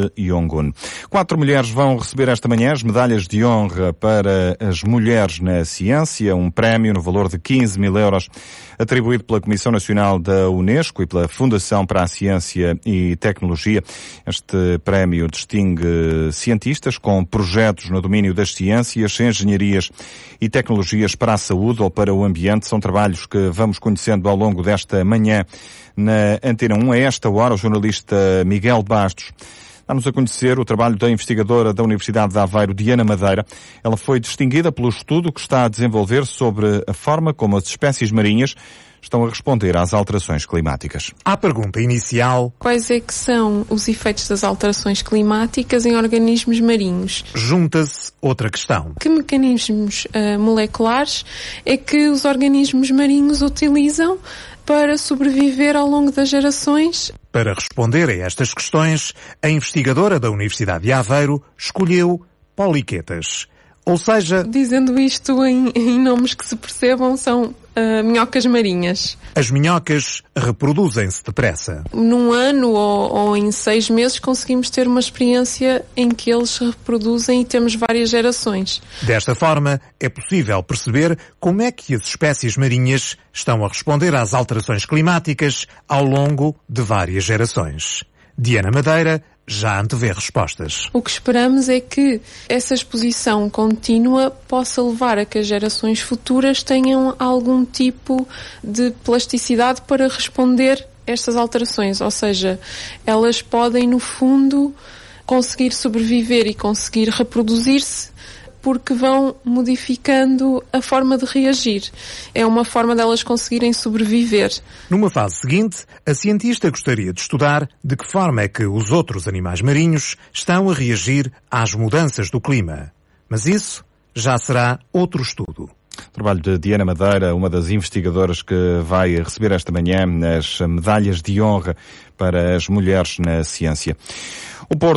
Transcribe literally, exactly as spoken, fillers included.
de Yongun. Quatro mulheres vão receber esta manhã as medalhas de honra para as mulheres na ciência, um prémio no valor de quinze mil euros, atribuído pela Comissão Nacional da Unesco e pela Fundação para a Ciência e Tecnologia. Este prémio distingue cientistas com projetos no domínio das ciências, engenharias e tecnologias para a saúde ou para o ambiente. São trabalhos que vamos conhecendo ao longo desta manhã na Antena um. A esta hora, o jornalista Miguel Bastos dá-nos a conhecer o trabalho da investigadora da Universidade de Aveiro, Diana Madeira. Ela foi distinguida pelo estudo que está a desenvolver sobre a forma como as espécies marinhas estão a responder às alterações climáticas. À pergunta inicial: quais é que são os efeitos das alterações climáticas em organismos marinhos? Junta-se outra questão: que mecanismos uh, moleculares é que os organismos marinhos utilizam para sobreviver ao longo das gerações? Para responder a estas questões, a investigadora da Universidade de Aveiro escolheu poliquetas. Ou seja, dizendo isto em, em nomes que se percebam, são uh, minhocas marinhas. As minhocas reproduzem-se depressa. Num ano ou, ou em seis meses conseguimos ter uma experiência em que eles se reproduzem e temos várias gerações. Desta forma, é possível perceber como é que as espécies marinhas estão a responder às alterações climáticas ao longo de várias gerações. Diana Madeira já antevê respostas. O que esperamos é que essa exposição contínua possa levar a que as gerações futuras tenham algum tipo de plasticidade para responder a estas alterações, ou seja, elas podem, no fundo, conseguir sobreviver e conseguir reproduzir-se porque vão modificando a forma de reagir. É uma forma delas conseguirem sobreviver. Numa fase seguinte, a cientista gostaria de estudar de que forma é que os outros animais marinhos estão a reagir às mudanças do clima. Mas isso já será outro estudo. Trabalho de Diana Madeira, uma das investigadoras que vai receber esta manhã as medalhas de honra para as mulheres na ciência. O Porto